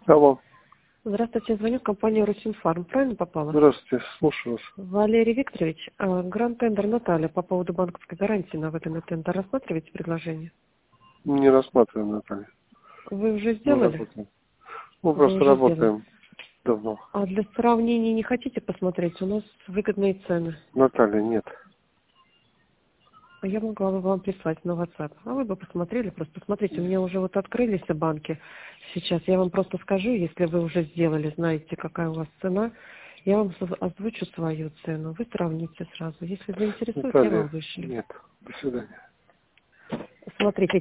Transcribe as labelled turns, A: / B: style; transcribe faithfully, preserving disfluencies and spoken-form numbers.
A: Алло.
B: Здравствуйте, звоню в компанию Русинфарм. Правильно попала?
A: Здравствуйте, слушаю вас.
B: Валерий Викторович, э, гранд-тендер Наталья по поводу банковской гарантии на выданный тендер. Рассматриваете предложение?
A: Не рассматриваем, Наталья.
B: Вы уже
A: Мы
B: сделали?
A: работаем. Мы
B: Вы
A: просто
B: уже сделали.
A: работаем давно.
B: А для сравнения не хотите посмотреть? У нас выгодные цены.
A: Наталья, нет.
B: А я могла бы вам прислать на WhatsApp. А вы бы посмотрели просто. Смотрите, у меня уже вот открылись банки. Сейчас я вам просто скажу, если вы уже сделали, знаете, какая у вас цена. Я вам сов- озвучу свою цену. Вы сравните сразу. Если заинтересует, я вам
A: Наталья,
B: вышлю.
A: нет. До свидания.
B: Смотрите,